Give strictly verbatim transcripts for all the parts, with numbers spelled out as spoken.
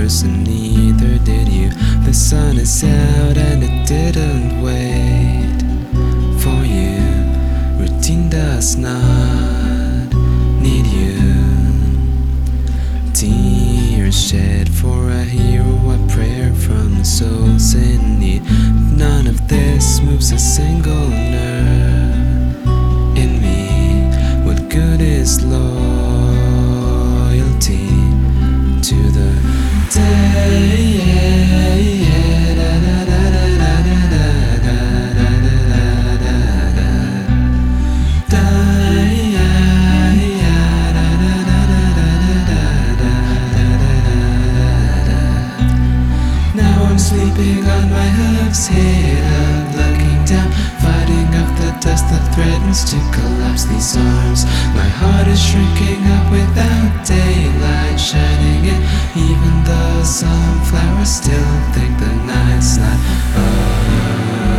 universe, and neither did you. The sun is out and it didn't wait for you. Routine does not need you. Tears shed for a hero, a prayer from the souls in need. None of this moves a single nerve in me. What good is loyalty to the day? Now I'm sleeping on my hooves, head up, looking down, fighting off the dust that threatens to collapse these arms. My heart is shrinking up without daylight shining in, even though some flowers still think the night's not over.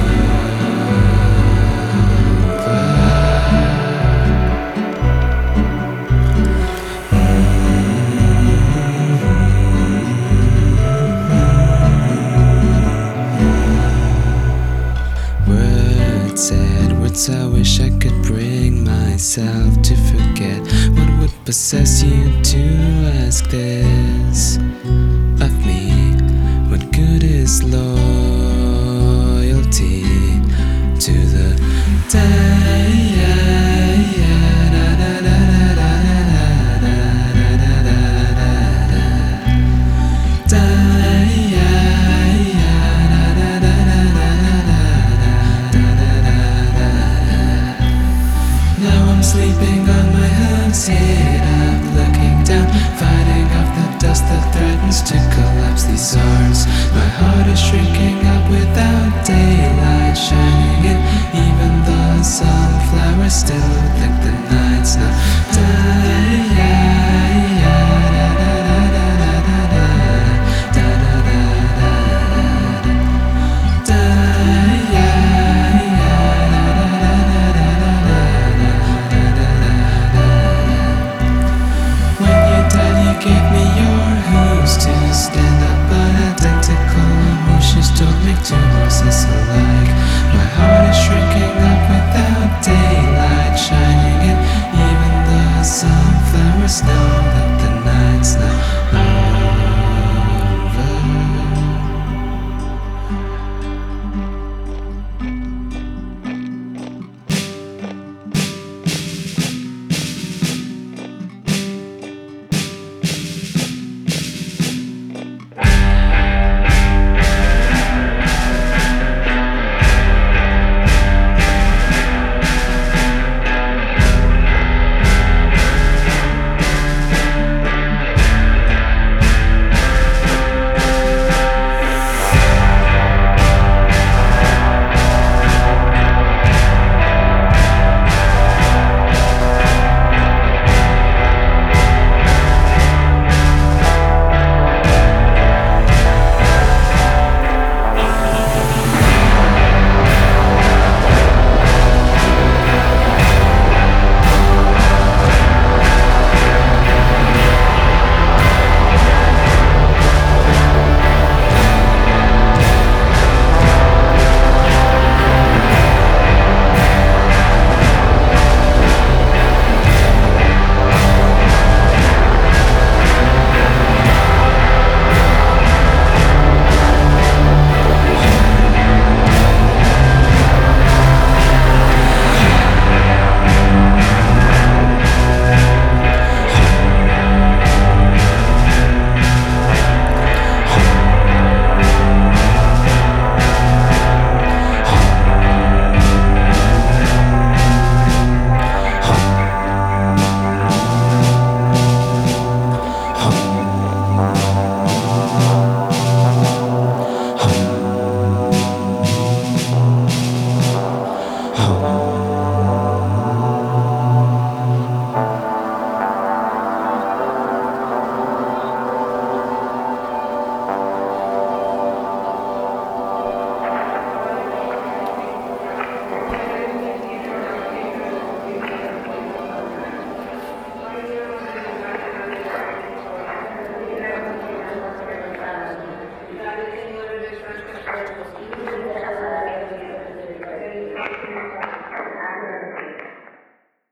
Said words I wish I could bring myself to forget. What would possess you to ask this?